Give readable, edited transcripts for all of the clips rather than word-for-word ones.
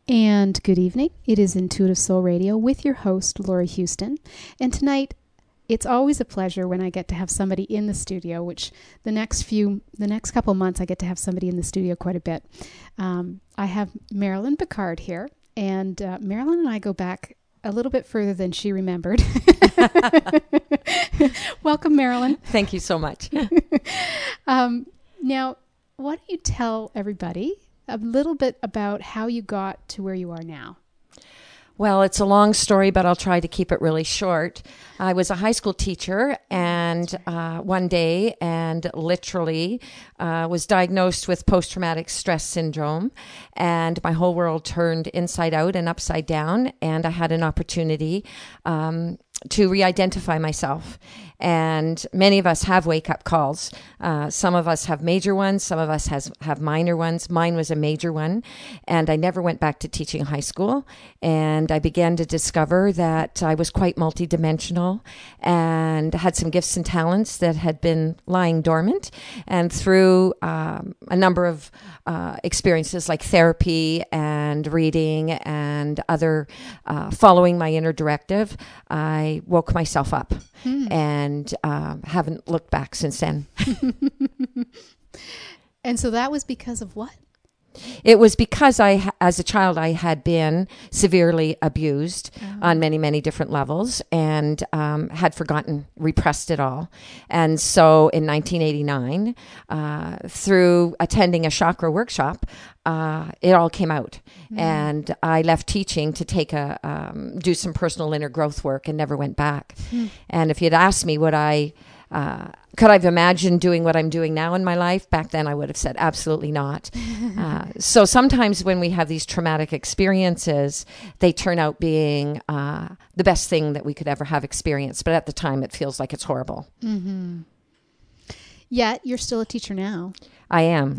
And good evening. It is Intuitive Soul Radio with your host, Lori Houston. And tonight, it's always a pleasure when I get to have somebody in the studio, which the next couple months, I get to have somebody in the studio quite a bit. I have Marilyn Picard here, and Marilyn and I go back a little bit further than she remembered. Welcome, Marilyn. Thank you so much. Now, why don't you tell everybody a little bit about how you got to where you are now? Well, it's a long story, but I'll try to keep it really short. I was a high school teacher and one day and literally was diagnosed with post-traumatic stress syndrome, and my whole world turned inside out and upside down, and I had an opportunity to re-identify myself. And many of us have wake-up calls. Some of us have major ones. Some of us have minor ones. Mine was a major one. And I never went back to teaching high school. And I began to discover that I was quite multidimensional and had some gifts and talents that had been lying dormant. And through a number of experiences like therapy and reading and other following my inner directive, I woke myself up and haven't looked back since then. And so that was because of what? It was because as a child, I had been severely abused on many, many different levels and had forgotten, repressed it all. And so in 1989, through attending a chakra workshop, it all came out. And I left teaching to take do some personal inner growth work and never went back. And if you'd asked me could I have imagined doing what I'm doing now in my life? Back then, I would have said absolutely not. So sometimes when we have these traumatic experiences, they turn out being the best thing that we could ever have experienced. But at the time, it feels like it's horrible. Mm-hmm. Yet you're still a teacher now. I am.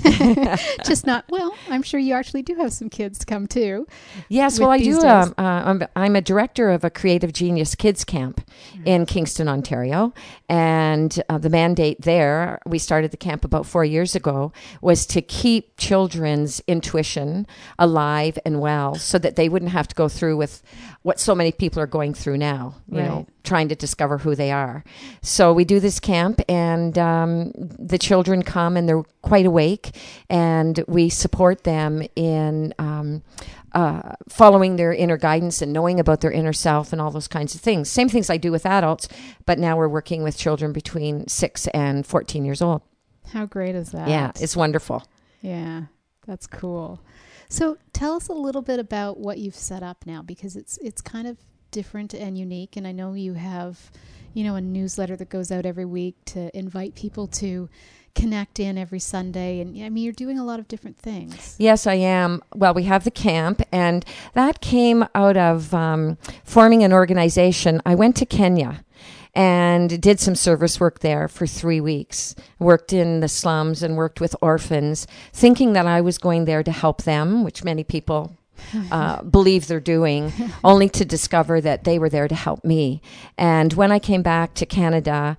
Just not, well, I'm sure you actually do have some kids come too. Yes, well, I do. I'm a director of a Creative Genius Kids Camp in Kingston, Ontario. And the mandate there, we started the camp about 4 years ago, was to keep children's intuition alive and well so that they wouldn't have to go through with what so many people are going through now, you know, trying to discover who they are. So we do this camp, and the children come and they're quite awake, and we support them in following their inner guidance and knowing about their inner self and all those kinds of things. Same things I do with adults, but now we're working with children between 6 and 14 years old. How great is that? Yeah, it's wonderful. Yeah, that's cool. So tell us a little bit about what you've set up now, because it's kind of different and unique. And I know you have, a newsletter that goes out every week to invite people to connect in every Sunday. And I mean, you're doing a lot of different things. Yes, I am. Well, we have the camp, and that came out of forming an organization. I went to Kenya and did some service work there for 3 weeks, worked in the slums and worked with orphans, thinking that I was going there to help them, which many people believe they're doing, only to discover that they were there to help me. And when I came back to Canada,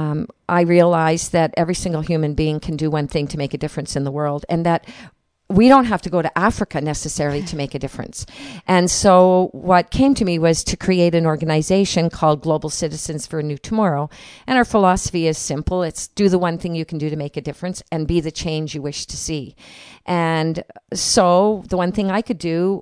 I realized that every single human being can do one thing to make a difference in the world, and that we don't have to go to Africa necessarily to make a difference. And so what came to me was to create an organization called Global Citizens for a New Tomorrow. And our philosophy is simple. It's do the one thing you can do to make a difference and be the change you wish to see. And so the one thing I could do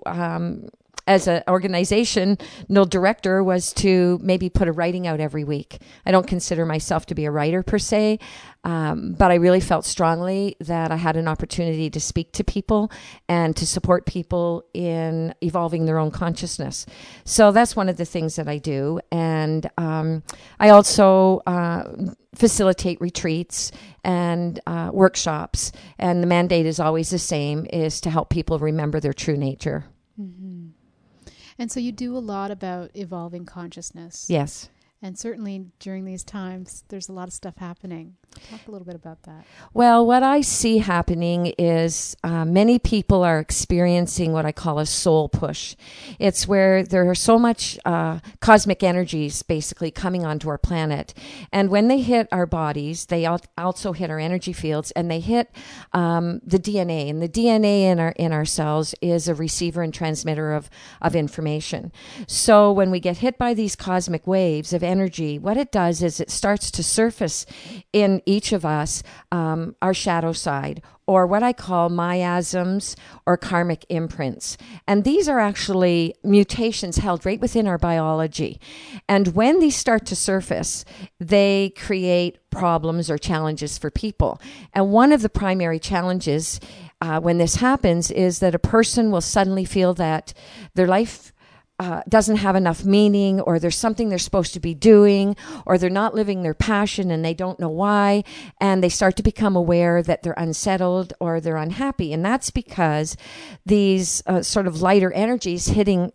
as an organizational director was to maybe put a writing out every week. I don't consider myself to be a writer per se, but I really felt strongly that I had an opportunity to speak to people and to support people in evolving their own consciousness. So that's one of the things that I do. And I also facilitate retreats and workshops. And the mandate is always the same, is to help people remember their true nature. Mm-hmm. And so you do a lot about evolving consciousness. Yes. And certainly during these times, there's a lot of stuff happening. Talk a little bit about that. Well, what I see happening is many people are experiencing what I call a soul push. It's where there are so much cosmic energies basically coming onto our planet. And when they hit our bodies, they also hit our energy fields, and they hit the DNA. And the DNA in our cells is a receiver and transmitter of information. So when we get hit by these cosmic waves of energy, what it does is it starts to surface in each of us our shadow side, or what I call miasms or karmic imprints. And these are actually mutations held right within our biology. And when these start to surface, they create problems or challenges for people. And one of the primary challenges when this happens is that a person will suddenly feel that their life doesn't have enough meaning, or there's something they're supposed to be doing, or they're not living their passion and they don't know why, and they start to become aware that they're unsettled or they're unhappy. And that's because these sort of lighter energies hitting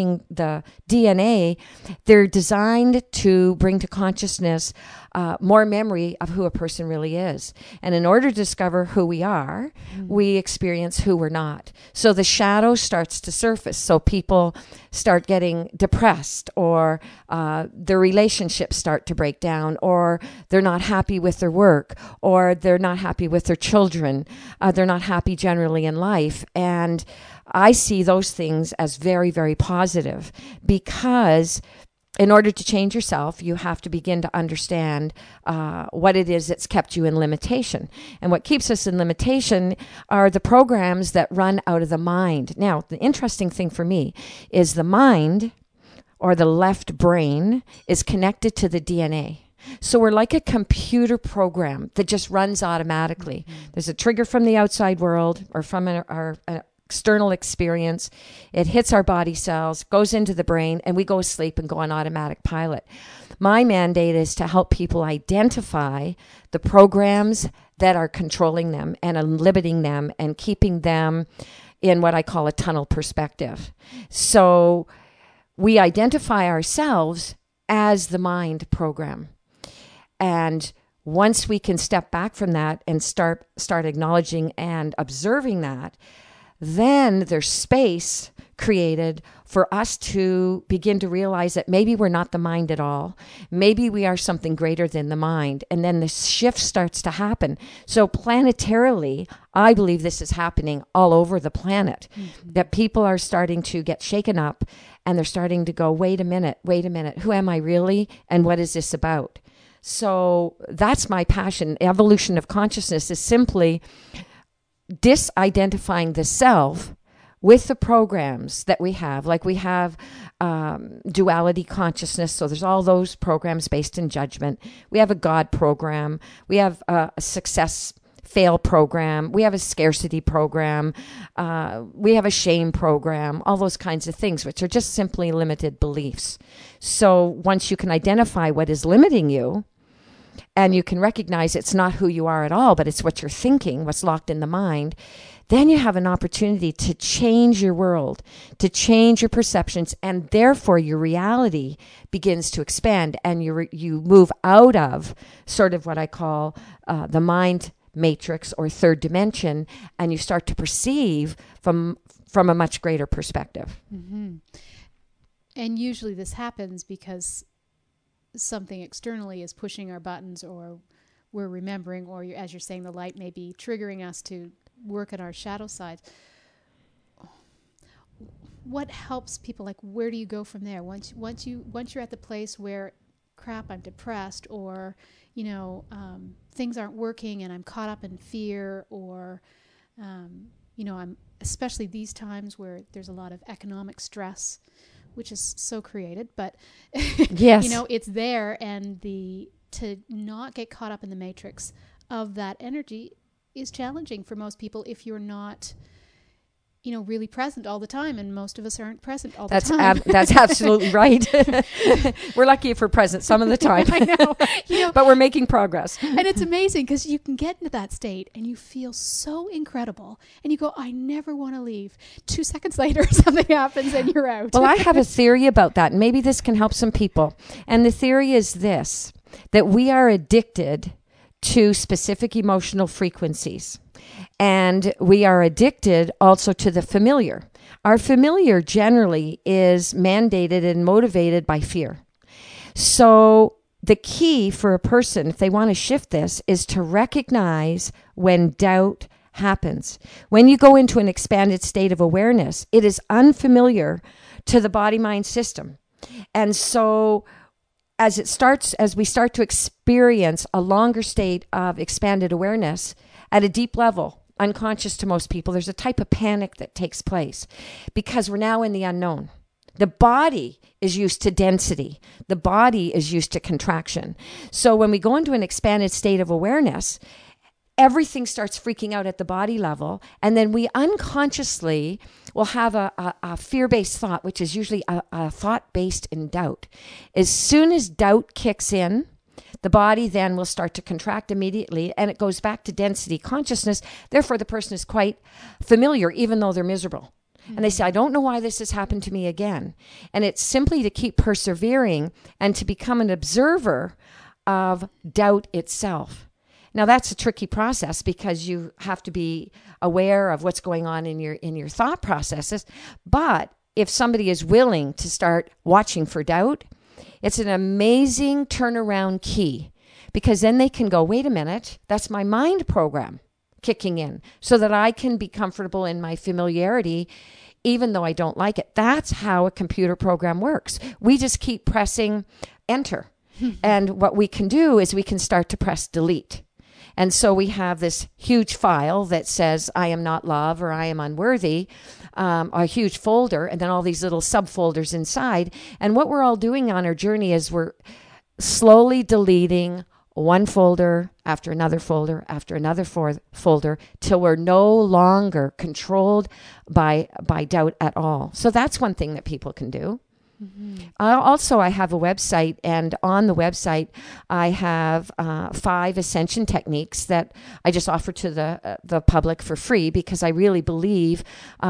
the DNA, they're designed to bring to consciousness more memory of who a person really is. And in order to discover who we are, we experience who we're not. So the shadow starts to surface. So people start getting depressed, or their relationships start to break down, or they're not happy with their work, or they're not happy with their children. They're not happy generally in life. And I see those things as very, very positive, because in order to change yourself, you have to begin to understand what it is that's kept you in limitation. And what keeps us in limitation are the programs that run out of the mind. Now, the interesting thing for me is the mind, or the left brain, is connected to the DNA. So we're like a computer program that just runs automatically. There's a trigger from the outside world, or from our external experience. It hits our body cells, goes into the brain, and we go asleep and go on automatic pilot. My mandate is to help people identify the programs that are controlling them and limiting them and keeping them in what I call a tunnel perspective. So we identify ourselves as the mind program. And once we can step back from that and start acknowledging and observing that, then there's space created for us to begin to realize that maybe we're not the mind at all. Maybe we are something greater than the mind. And then the shift starts to happen. So planetarily, I believe this is happening all over the planet, that people are starting to get shaken up, and they're starting to go, wait a minute, who am I really? And what is this about? So that's my passion. Evolution of consciousness is simply disidentifying the self with the programs that we have. Like we have duality consciousness. So there's all those programs based in judgment. We have a God program. We have a success fail program. We have a scarcity program. We have a shame program, all those kinds of things, which are just simply limited beliefs. So once you can identify what is limiting you, and you can recognize it's not who you are at all, but it's what you're thinking, what's locked in the mind, then you have an opportunity to change your world, to change your perceptions, and therefore your reality begins to expand, and you move out of sort of what I call the mind matrix or third dimension, and you start to perceive from a much greater perspective. Mm-hmm. And usually this happens because something externally is pushing our buttons, or we're remembering, or as you're saying, the light may be triggering us to work at our shadow side. What helps people? Like, where do you go from there? Once you're at the place where, crap, I'm depressed, or things aren't working and I'm caught up in fear, or I'm, especially these times where there's a lot of economic stress, which is so created, but yes, it's there, and to not get caught up in the matrix of that energy is challenging for most people if you're not, really present all the time, and most of us aren't present all the time. That's absolutely right. We're lucky if we're present some of the time. I know, but we're making progress. And it's amazing because you can get into that state and you feel so incredible, and you go, I never want to leave. 2 seconds later, something happens and you're out. Well, I have a theory about that, and maybe this can help some people. And the theory is this, that we are addicted to specific emotional frequencies. And we are addicted also to the familiar. Our familiar generally is mandated and motivated by fear. So the key for a person, if they want to shift this, is to recognize when doubt happens. When you go into an expanded state of awareness, it is unfamiliar to the body-mind system. And so as we start to experience a longer state of expanded awareness at a deep level, unconscious to most people, there's a type of panic that takes place because we're now in the unknown. The body is used to density. The body is used to contraction. So when we go into an expanded state of awareness, everything starts freaking out at the body level. And then we unconsciously will have a fear-based thought, which is usually a thought based in doubt. As soon as doubt kicks in, the body then will start to contract immediately, and it goes back to density consciousness. Therefore, the person is quite familiar, even though they're miserable. And they say, I don't know why this has happened to me again. And it's simply to keep persevering and to become an observer of doubt itself. Now, that's a tricky process because you have to be aware of what's going on in your thought processes. But if somebody is willing to start watching for doubt, it's an amazing turnaround key, because then they can go, wait a minute, that's my mind program kicking in so that I can be comfortable in my familiarity, even though I don't like it. That's how a computer program works. We just keep pressing enter. And what we can do is we can start to press delete. And so we have this huge file that says, I am not love, or I am unworthy, a huge folder, and then all these little subfolders inside. And what we're all doing on our journey is we're slowly deleting one folder after another folder after another folder till we're no longer controlled by doubt at all. So that's one thing that people can do. Mm-hmm. Also, I have a website, and on the website, I have 5 ascension techniques that I just offer to the public for free, because I really believe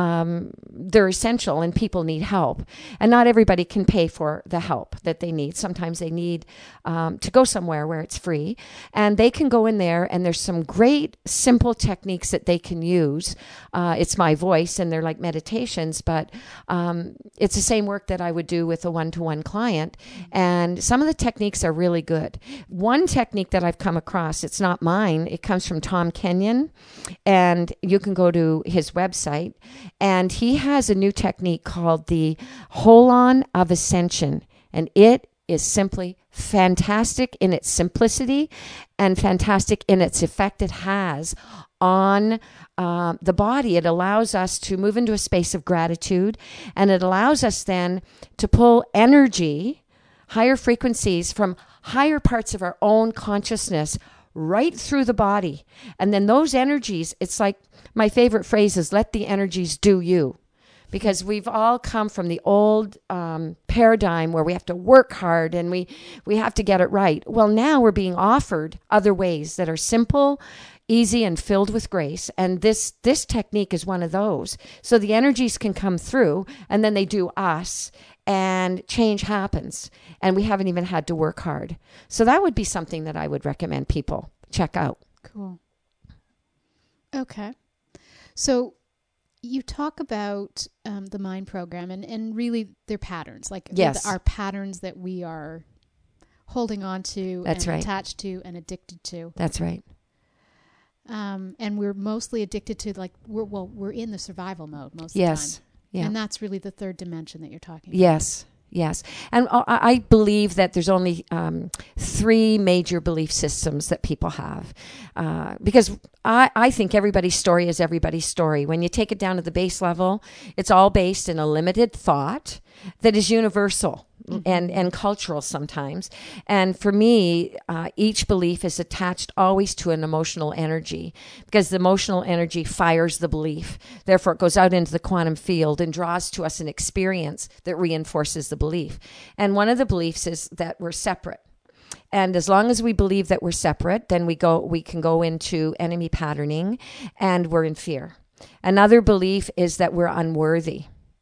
they're essential and people need help. And not everybody can pay for the help that they need. Sometimes they need to go somewhere where it's free, and they can go in there, and there's some great simple techniques that they can use. It's my voice, and they're like meditations, but it's the same work that I would do with a one-to-one client. And some of the techniques are really good. One technique that I've come across, it's not mine, it comes from Tom Kenyon, and you can go to his website, and he has a new technique called the Holon of Ascension, and it is simply fantastic in its simplicity and fantastic in its effect it has on the body. It allows us to move into a space of gratitude, and it allows us then to pull energy, higher frequencies from higher parts of our own consciousness right through the body. And then those energies, it's like my favorite phrase is, let the energies do you. Because we've all come from the old paradigm where we have to work hard and we have to get it right. Well, now we're being offered other ways that are simple, easy, and filled with grace. And this technique is one of those. So the energies can come through, and then they do us, and change happens. And we haven't even had to work hard. So that would be something that I would recommend people check out. Cool. Okay. So you talk about the mind program and really they're patterns, like yes, our patterns that we are holding on to. That's and right. Attached to and addicted to. That's right. And we're mostly addicted to, like, we're in the survival mode most of the Yes. time. Yeah. And that's really the third dimension that you're talking about. Yes. Yes. And I believe that there's only 3 major belief systems that people have. Because I think everybody's story is everybody's story. When you take it down to the base level, it's all based in a limited thought that is universal. Mm-hmm. and cultural sometimes. And for me, each belief is attached always to an emotional energy, because the emotional energy fires the belief. Therefore, it goes out into the quantum field and draws to us an experience that reinforces the belief. And one of the beliefs is that we're separate. And as long as we believe that we're separate, then we can go into enemy patterning, and we're in fear. Another belief is that we're unworthy.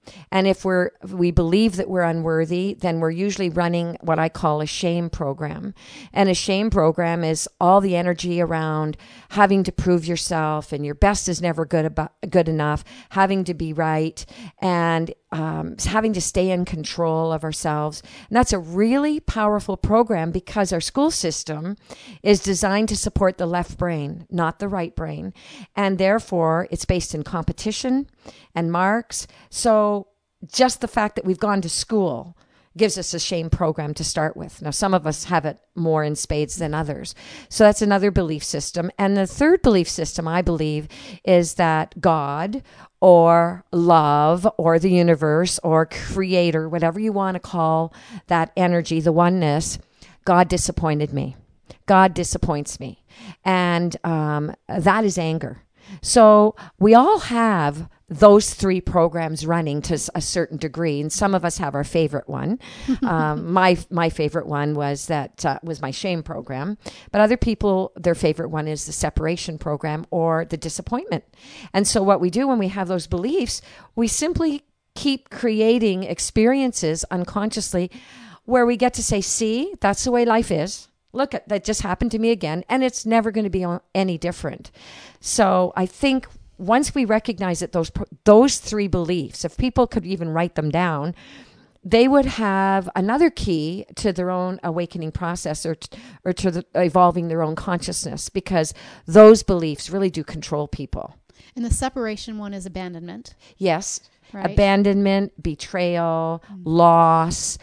And if we believe that we're unworthy, then we're usually running what I call a shame program. And a shame program is all the energy around having to prove yourself, and your best is never good enough, having to be right, and having to stay in control of ourselves. And that's a really powerful program because our school system is designed to support the left brain, not the right brain. And therefore, it's based in competition and marks. So just the fact that we've gone to school gives us a shame program to start with. Now, some of us have it more in spades than others. So that's another belief system. And the third belief system, I believe, is that God or love or the universe or creator, whatever you want to call that energy, the oneness, God disappointed me. God disappoints me. And that is anger. So we all have those three programs running to a certain degree, and some of us have our favorite one. My favorite one was was my shame program, but other people, their favorite one is the separation program or the disappointment. And so what we do when we have those beliefs, we simply keep creating experiences unconsciously where we get to say, see, that's the way life is. Look, that just happened to me again, and it's never going to be any different. So I think once we recognize that those three beliefs, if people could even write them down, they would have another key to their own awakening process or to evolving their own consciousness, because those beliefs really do control people. And the separation one is abandonment. Yes. Right. Abandonment, betrayal, loss,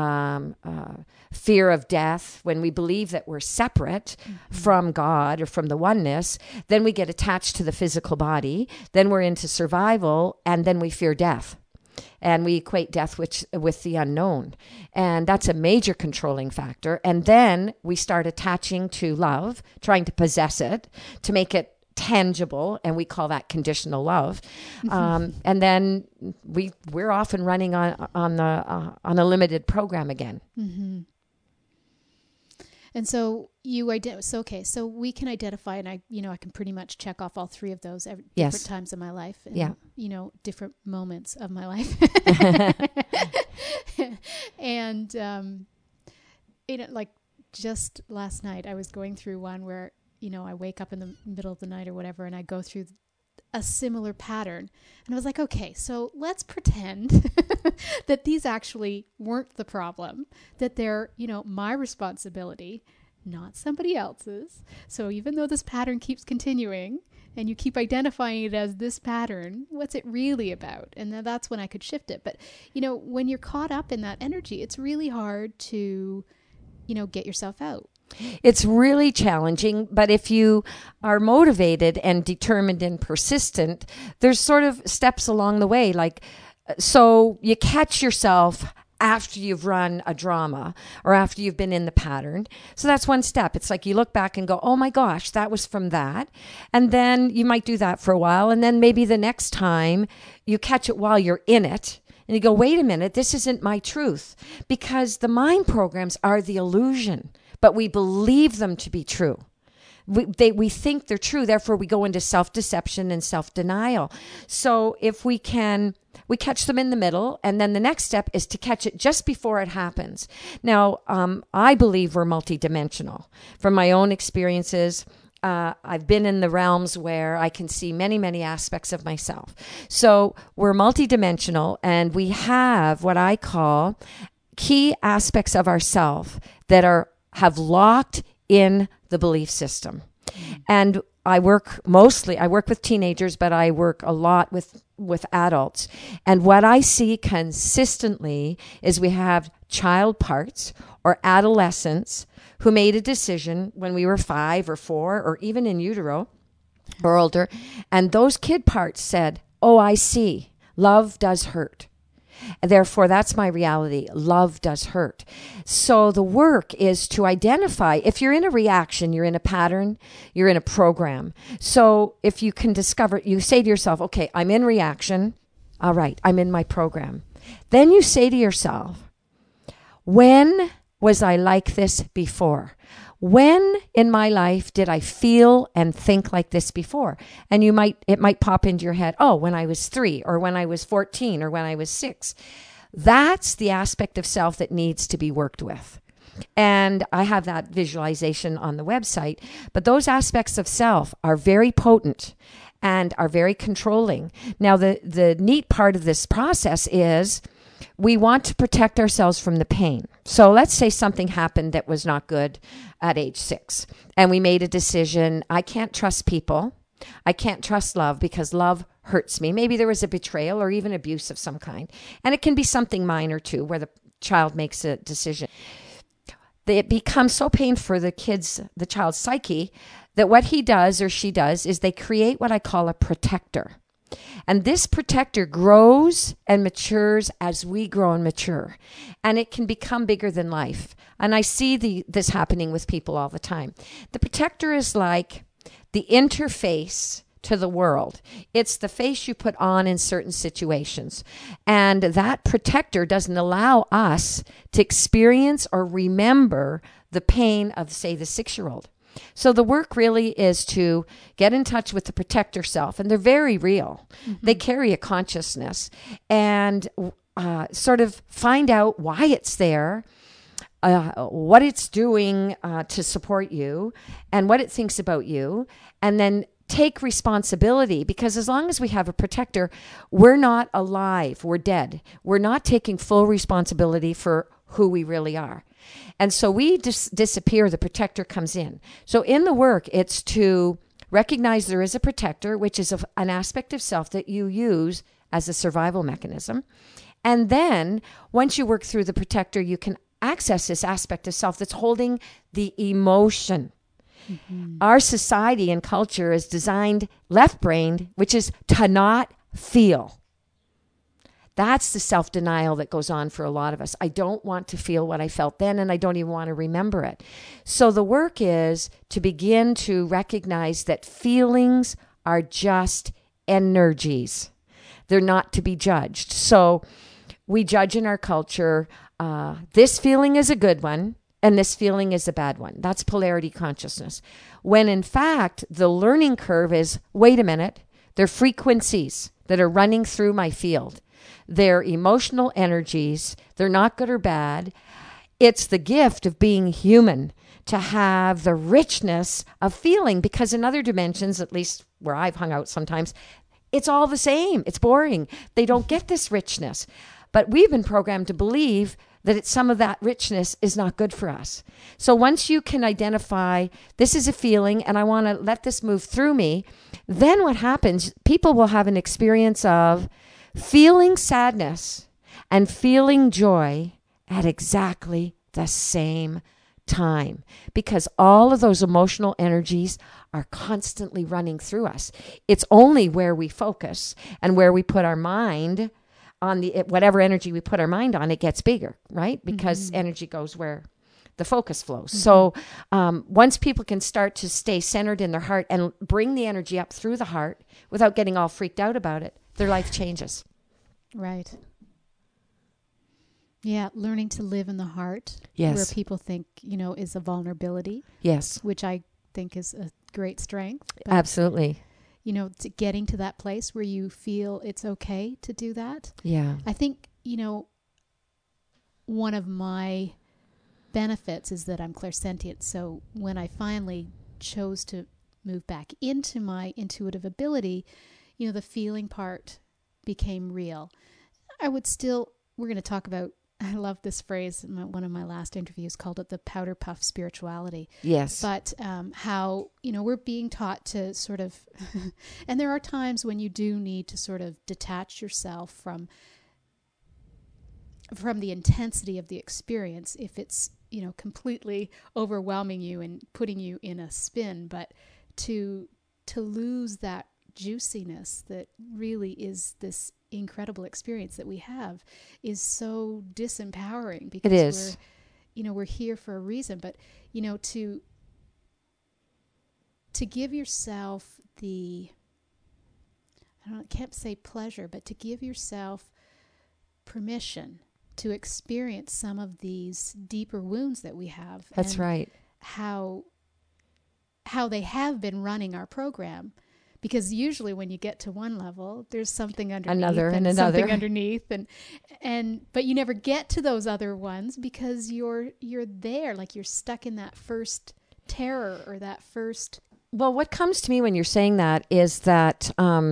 fear of death. When we believe that we're separate from God or from the oneness, then we get attached to the physical body. Then we're into survival, and then we fear death. And we equate death with the unknown. And that's a major controlling factor. And then we start attaching to love, trying to possess it, to make it tangible, and we call that conditional love. And then we're often running on a limited program again. Mm-hmm. And so so we can identify, and I can pretty much check off all three of those different times in my life, and, different moments of my life. And like just last night, I was going through one where I wake up in the middle of the night or whatever, and I go through a similar pattern. And I was like, okay, so let's pretend that these actually weren't the problem, that they're, my responsibility, not somebody else's. So even though this pattern keeps continuing and you keep identifying it as this pattern, what's it really about? And then that's when I could shift it. But, when you're caught up in that energy, it's really hard to, get yourself out. It's really challenging, but if you are motivated and determined and persistent, there's sort of steps along the way. So you catch yourself after you've run a drama or after you've been in the pattern. So that's one step. It's like you look back and go, oh my gosh, that was from that. And then you might do that for a while. And then maybe the next time you catch it while you're in it. And you go, wait a minute, this isn't my truth. Because the mind programs are the illusion, but we believe them to be true. We think they're true, therefore we go into self-deception and self-denial. So if we catch them in the middle, and then the next step is to catch it just before it happens. Now, I believe we're multidimensional. From my own experiences, I've been in the realms where I can see many, many aspects of myself. So we're multidimensional, and we have what I call key aspects of ourself that have locked in the belief system. And I work with teenagers, but I work a lot with adults. And what I see consistently is we have child parts or adolescents who made a decision when we were 5 or 4 or even in utero or older. And those kid parts said, oh, I see. Love does hurt. Therefore, that's my reality. Love does hurt. So the work is to identify, if you're in a reaction, you're in a pattern, you're in a program. So if you can discover, you say to yourself, okay, I'm in reaction. All right, I'm in my program. Then you say to yourself, when was I like this before? when in my life did I feel and think like this before? And it might pop into your head, oh, when I was 3 or when I was 14 or when I was 6. That's the aspect of self that needs to be worked with. And I have that visualization on the website. But those aspects of self are very potent and are very controlling. Now, the neat part of this process is we want to protect ourselves from the pain. So let's say something happened that was not good at age 6, and we made a decision, I can't trust people. I can't trust love because love hurts me. Maybe there was a betrayal or even abuse of some kind. And it can be something minor too, where the child makes a decision. It becomes so painful for the child's psyche, that what he does or she does is they create what I call a protector. And this protector grows and matures as we grow and mature. And it can become bigger than life. And I see this happening with people all the time. The protector is like the interface to the world. It's the face you put on in certain situations. And that protector doesn't allow us to experience or remember the pain of, say, the 6-year-old. So the work really is to get in touch with the protector self, and they're very real. Mm-hmm. They carry a consciousness, and sort of find out why it's there, what it's doing to support you, and what it thinks about you, and then take responsibility, because as long as we have a protector, we're not alive, we're dead. We're not taking full responsibility for who we really are. And so we disappear, the protector comes in. So in the work, it's to recognize there is a protector, which is an aspect of self that you use as a survival mechanism. And then once you work through the protector, you can access this aspect of self that's holding the emotion. Mm-hmm. Our society and culture is designed left-brained, which is to not feel. That's the self-denial that goes on for a lot of us. I don't want to feel what I felt then, and I don't even want to remember it. So the work is to begin to recognize that feelings are just energies. They're not to be judged. So we judge in our culture, this feeling is a good one, and this feeling is a bad one. That's polarity consciousness. When in fact, the learning curve is, wait a minute, they're frequencies that are running through my field. They're emotional energies. They're not good or bad. It's the gift of being human to have the richness of feeling, because in other dimensions, at least where I've hung out sometimes, it's all the same. It's boring. They don't get this richness. But we've been programmed to believe that some of that richness is not good for us. So once you can identify, this is a feeling and I want to let this move through me, then what happens, people will have an experience of feeling sadness and feeling joy at exactly the same time, because all of those emotional energies are constantly running through us. It's only where we focus and where we put our mind on whatever energy we put our mind on, it gets bigger, right? Because energy goes where the focus flows. So once people can start to stay centered in their heart and bring the energy up through the heart without getting all freaked out about it, their life changes. Right. Yeah, learning to live in the heart, yes, where people think, is a vulnerability. Yes. Which I think is a great strength. But, absolutely. Getting to that place where you feel it's okay to do that. Yeah. I think, one of my benefits is that I'm clairsentient. So when I finally chose to move back into my intuitive ability, the feeling part became real. We're going to talk about, I love this phrase, one of my last interviews called it the powder puff spirituality. Yes. But how, we're being taught to sort of, and there are times when you do need to sort of detach yourself from the intensity of the experience if it's, completely overwhelming you and putting you in a spin, but to lose that juiciness that really is this incredible experience that we have is so disempowering, because it is. we're here for a reason, but to give yourself I can't say pleasure, but to give yourself permission to experience some of these deeper wounds that we have. That's right. how they have been running our program. Because usually when you get to one level, there's something underneath Another. something underneath, but you never get to those other ones because you're there, like you're stuck in that first terror or that first. Well, what comes to me when you're saying that is that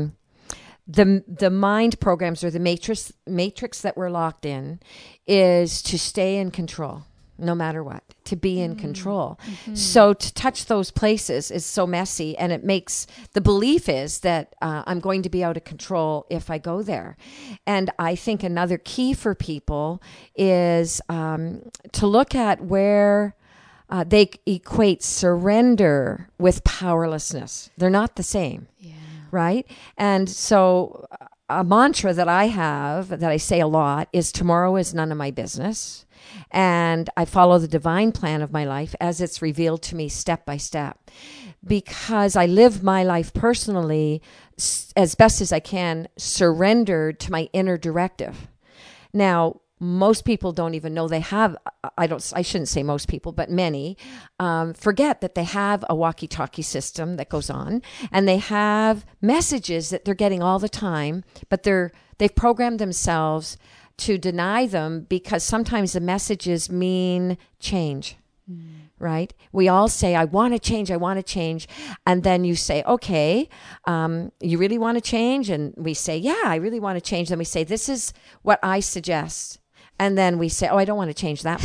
the mind programs or the matrix that we're locked in is to stay in control. No matter what, to be in control. Mm-hmm. So to touch those places is so messy, and it makes the belief is that I'm going to be out of control if I go there. And I think another key for people is to look at where they equate surrender with powerlessness. They're not the same, right? And so a mantra that I have, that I say a lot, is tomorrow is none of my business. And I follow the divine plan of my life as it's revealed to me step by step, because I live my life personally as best as I can, surrendered to my inner directive. Now, most people don't even know they have, I shouldn't say most people, but many forget that they have a walkie-talkie system that goes on, and they have messages that they're getting all the time, but they've programmed themselves to deny them because sometimes the messages mean change, right? We all say, I want to change. And then you say, okay, you really want to change? And we say, yeah, I really want to change. Then we say, this is what I suggest. And then we say, oh, I don't want to change that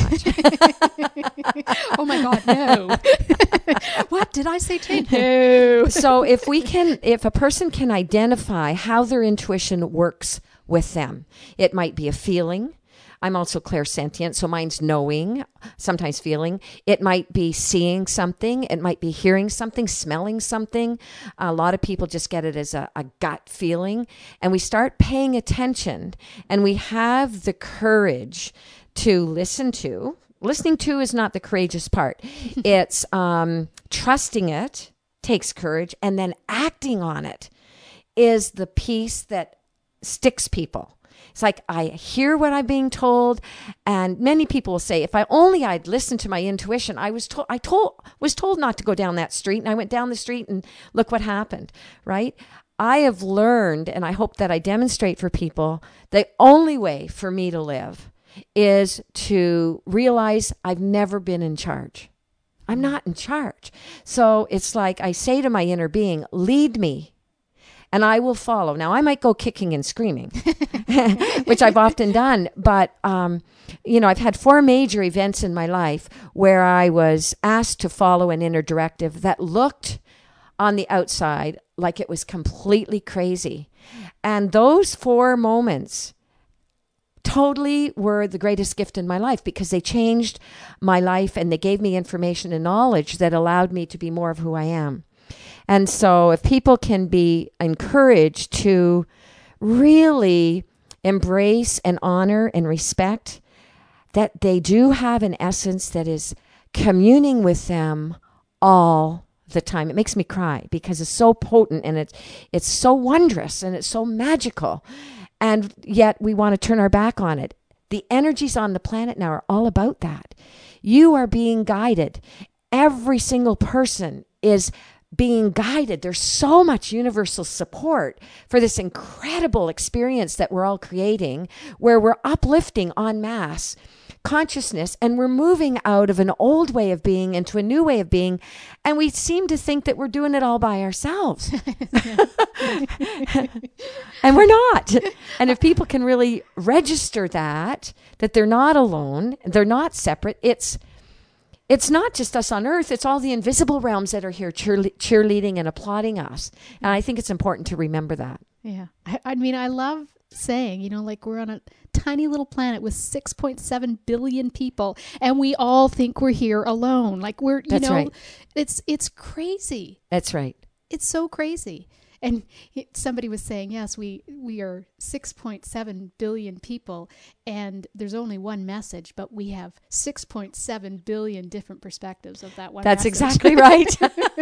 much. Oh my God, no. What did I say? Change? No. So if a person can identify how their intuition works with them, it might be a feeling. I'm also clairsentient, so mine's knowing, sometimes feeling. It might be seeing something. It might be hearing something, smelling something. A lot of people just get it as a gut feeling. And we start paying attention, and we have the courage to listen to. Listening to is not the courageous part. It's trusting it takes courage, and then acting on it is the piece that sticks people. It's like, I hear what I'm being told, and many people will say, if I'd listened to my intuition, I was told not to go down that street, and I went down the street, and look what happened, right? I have learned, and I hope that I demonstrate for people, the only way for me to live is to realize I've never been in charge. I'm not in charge. So it's like I say to my inner being, lead me, and I will follow. Now, I might go kicking and screaming, which I've often done. But, I've had 4 major events in my life where I was asked to follow an inner directive that looked on the outside like it was completely crazy. And those 4 moments totally were the greatest gift in my life, because they changed my life, and they gave me information and knowledge that allowed me to be more of who I am. And so if people can be encouraged to really embrace and honor and respect that they do have an essence that is communing with them all the time. It makes me cry because it's so potent, and it's so wondrous, and it's so magical. And yet we want to turn our back on it. The energies on the planet now are all about that. You are being guided. Every single person is being guided. There's so much universal support for this incredible experience that we're all creating, where we're uplifting en masse consciousness, and we're moving out of an old way of being into a new way of being, and we seem to think that we're doing it all by ourselves. And we're not. And if people can really register that they're not alone, they're not separate, it's not just us on Earth, it's all the invisible realms that are here cheerleading and applauding us. And I think it's important to remember that. Yeah. I mean, I love saying, like we're on a tiny little planet with 6.7 billion people, and we all think we're here alone. Like That's right. It's crazy. That's right. It's so crazy. And somebody was saying, yes, we are 6.7 billion people, and there's only one message, but we have 6.7 billion different perspectives of that one That's message. Exactly right.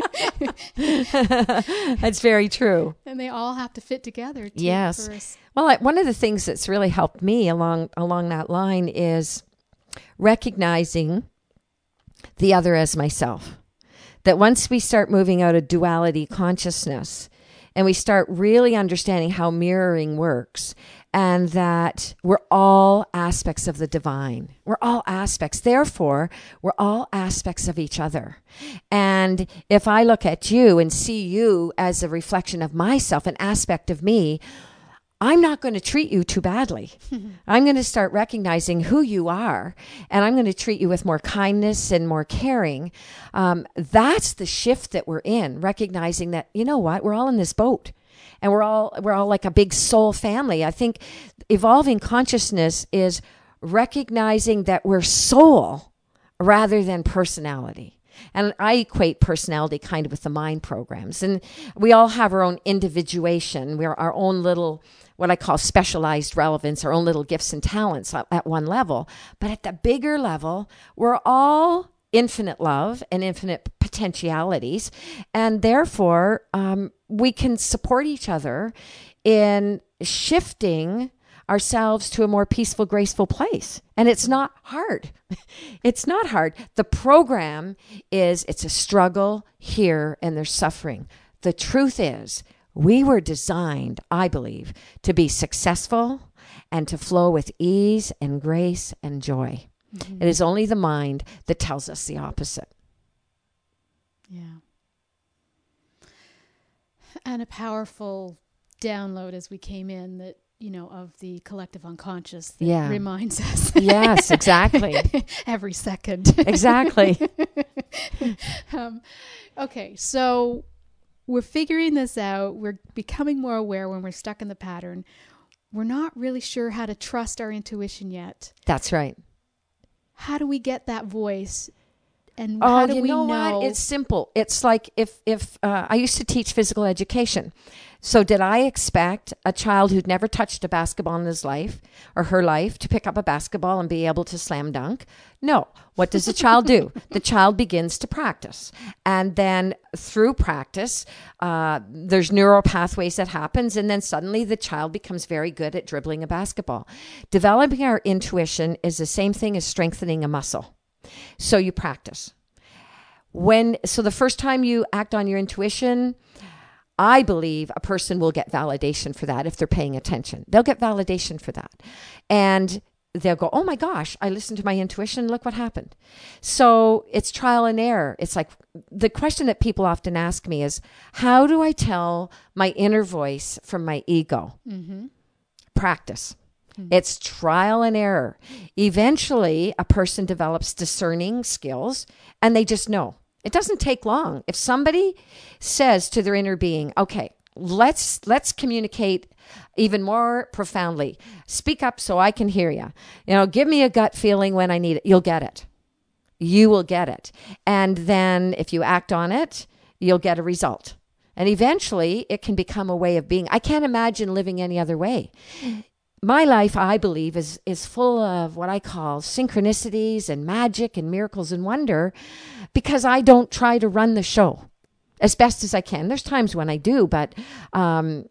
That's very true. And they all have to fit together. Yes. Well, one of the things that's really helped me along that line is recognizing the other as myself. That once we start moving out of duality consciousness and we start really understanding how mirroring works, and that we're all aspects of the divine. We're all aspects. Therefore, we're all aspects of each other. And if I look at you and see you as a reflection of myself, an aspect of me, I'm not going to treat you too badly. I'm going to start recognizing who you are, and I'm going to treat you with more kindness and more caring. That's the shift that we're in, recognizing that, you know what, we're all in this boat. And we're all like a big soul family. I think evolving consciousness is recognizing that we're soul rather than personality. And I equate personality kind of with the mind programs. And we all have our own individuation. We're our own little, what I call specialized relevance, our own little gifts and talents at one level. But at the bigger level, we're all infinite love and infinite potentialities. And therefore, we can support each other in shifting ourselves to a more peaceful, graceful place. And it's not hard. It's not hard. The program is, it's a struggle here and there's suffering. The truth is, we were designed, I believe, to be successful and to flow with ease and grace and joy. Mm-hmm. It is only the mind that tells us the opposite. Yeah. And a powerful download as we came in that, you know, of the collective unconscious that reminds us. Yes, exactly. Every second. Exactly. Okay, so we're figuring this out. We're becoming more aware when we're stuck in the pattern. We're not really sure how to trust our intuition yet. That's right. How do we get that voice? And how do we know? What? It's simple. It's like if I used to teach physical education. So did I expect a child who'd never touched a basketball in his life or her life to pick up a basketball and be able to slam dunk? No. What does the child do? The child begins to practice. And then through practice, there's neural pathways that happens. And then suddenly the child becomes very good at dribbling a basketball. Developing our intuition is the same thing as strengthening a muscle. So you practice. So the first time you act on your intuition, I believe a person will get validation for that if they're paying attention. They'll get validation for that. And they'll go, oh my gosh, I listened to my intuition. Look what happened. So it's trial and error. It's like the question that people often ask me is, how do I tell my inner voice from my ego? Mm-hmm. Practice. It's trial and error. Eventually, a person develops discerning skills and they just know. It doesn't take long. If somebody says to their inner being, okay, let's communicate even more profoundly. Speak up so I can hear you. You know, give me a gut feeling when I need it. You'll get it. You will get it. And then if you act on it, you'll get a result. And eventually, it can become a way of being. I can't imagine living any other way. My life, I believe, is full of what I call synchronicities and magic and miracles and wonder because I don't try to run the show as best as I can. There's times when I do, but I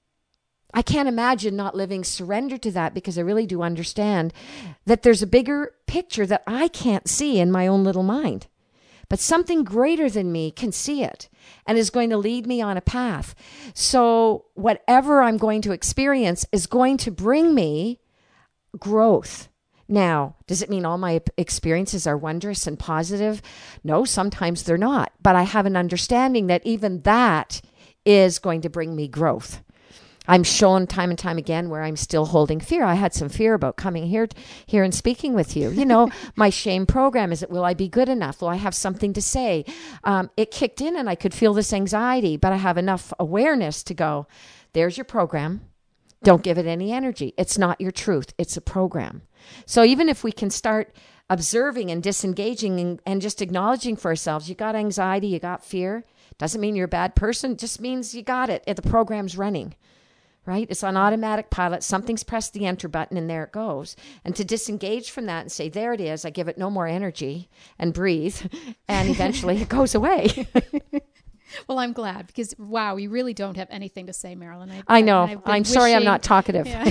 can't imagine not living surrendered to that because I really do understand that there's a bigger picture that I can't see in my own little mind. But something greater than me can see it and is going to lead me on a path. So whatever I'm going to experience is going to bring me growth. Now, does it mean all my experiences are wondrous and positive? No, sometimes they're not. But I have an understanding that even that is going to bring me growth. I'm shown time and time again where I'm still holding fear. I had some fear about coming here and speaking with you. You know, my shame program is, will I be good enough? Will I have something to say? It kicked in and I could feel this anxiety, but I have enough awareness to go, there's your program. Don't give it any energy. It's not your truth. It's a program. So even if we can start observing and disengaging and just acknowledging for ourselves, you got anxiety, you got fear, doesn't mean you're a bad person. It just means you got it. The program's running. Right? It's on automatic pilot. Something's pressed the enter button and there it goes. And to disengage from that and say, there it is. I give it no more energy and breathe. And eventually it goes away. Well, I'm glad because, wow, you really don't have anything to say, Marilyn. I know. I'm sorry I'm not talkative. Yeah,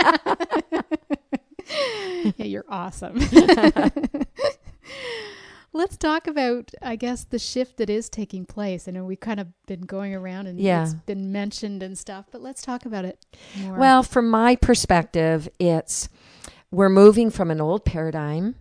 yeah, you're awesome. Let's talk about, I guess, the shift that is taking place. I know we've kind of been going around and it's been mentioned and stuff, but let's talk about it more. Well, from my perspective, we're moving from an old paradigm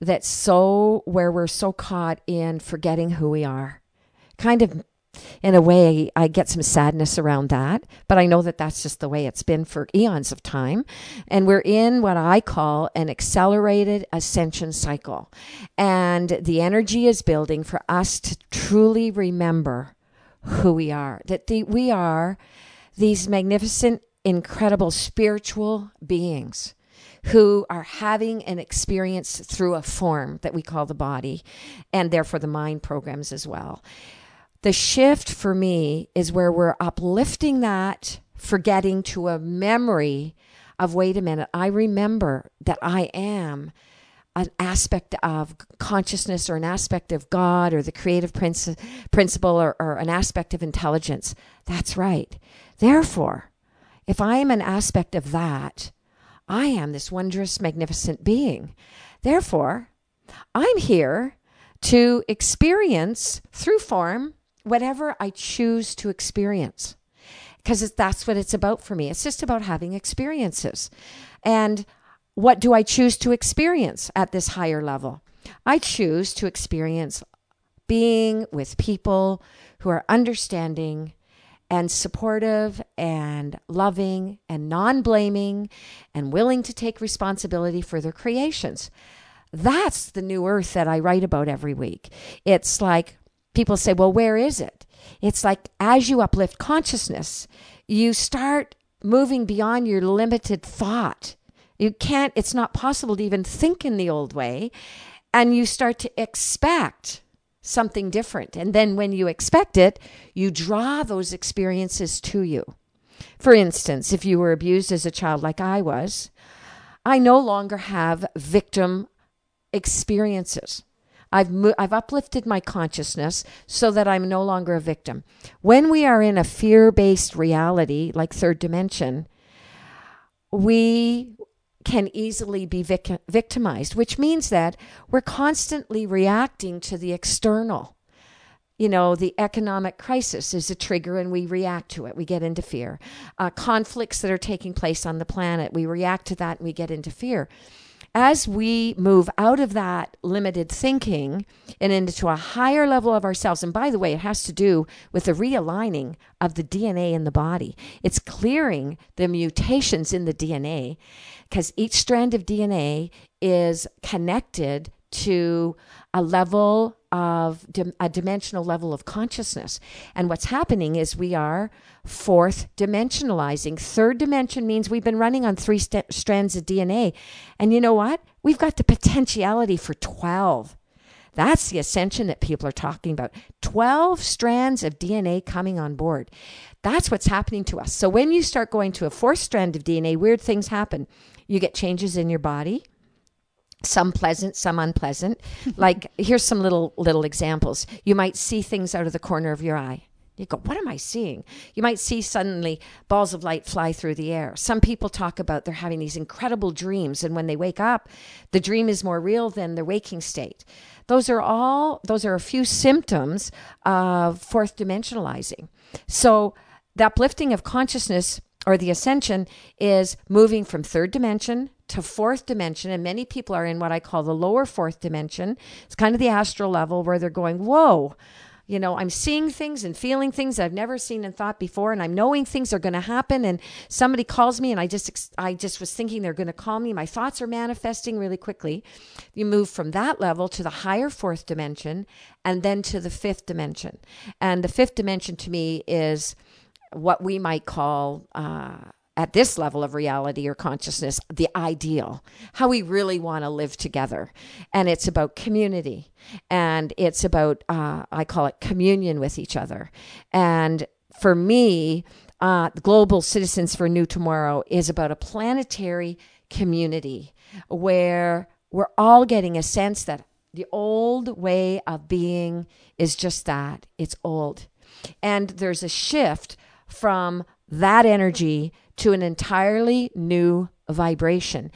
where we're so caught in forgetting who we are. Kind of, in a way, I get some sadness around that, but I know that that's just the way it's been for eons of time. And we're in what I call an accelerated ascension cycle. And the energy is building for us to truly remember who we are, that we are these magnificent, incredible spiritual beings who are having an experience through a form that we call the body, and therefore the mind programs as well. The shift for me is where we're uplifting that forgetting to a memory of, wait a minute, I remember that I am an aspect of consciousness or an aspect of God or the creative principle or an aspect of intelligence. That's right. Therefore, if I am an aspect of that, I am this wondrous, magnificent being. Therefore, I'm here to experience through form whatever I choose to experience. Because that's what it's about for me. It's just about having experiences. And what do I choose to experience at this higher level? I choose to experience being with people who are understanding and supportive and loving and non-blaming and willing to take responsibility for their creations. That's the new earth that I write about every week. It's like people say, well, where is it? It's like as you uplift consciousness, you start moving beyond your limited thought. It's not possible to even think in the old way. And you start to expect something different. And then when you expect it, you draw those experiences to you. For instance, if you were abused as a child like I was, I no longer have victim experiences. I've uplifted my consciousness so that I'm no longer a victim. When we are in a fear-based reality, like third dimension, we can easily be victimized, which means that we're constantly reacting to the external. You know, the economic crisis is a trigger and we react to it. We get into fear. Conflicts that are taking place on the planet, we react to that and we get into fear. As we move out of that limited thinking and into a higher level of ourselves, and by the way, it has to do with the realigning of the DNA in the body. It's clearing the mutations in the DNA because each strand of DNA is connected to a level of a dimensional level of consciousness. And what's happening is we are fourth dimensionalizing. Third dimension means we've been running on three strands of DNA. And you know what? We've got the potentiality for 12. That's the ascension that people are talking about. 12 strands of DNA coming on board. That's what's happening to us. So when you start going to a fourth strand of DNA, weird things happen. You get changes in your body. Some pleasant, some unpleasant. Like, here's some little examples. You might see things out of the corner of your eye. You go, what am I seeing? You might see suddenly balls of light fly through the air. Some people talk about they're having these incredible dreams, and when they wake up, the dream is more real than their waking state. Those are a few symptoms of fourth dimensionalizing. So the uplifting of consciousness or the ascension is moving from third dimension to fourth dimension. And many people are in what I call the lower fourth dimension. It's kind of the astral level where they're going, whoa, you know, I'm seeing things and feeling things I've never seen and thought before. And I'm knowing things are going to happen. And somebody calls me and I just was thinking they're going to call me. My thoughts are manifesting really quickly. You move from that level to the higher fourth dimension and then to the fifth dimension. And the fifth dimension to me is what we might call, at this level of reality or consciousness, the ideal, how we really want to live together. And it's about community. And it's about, I call it communion with each other. And for me, Global Citizens for a New Tomorrow is about a planetary community where we're all getting a sense that the old way of being is just that. It's old. And there's a shift from that energy to an entirely new vibration.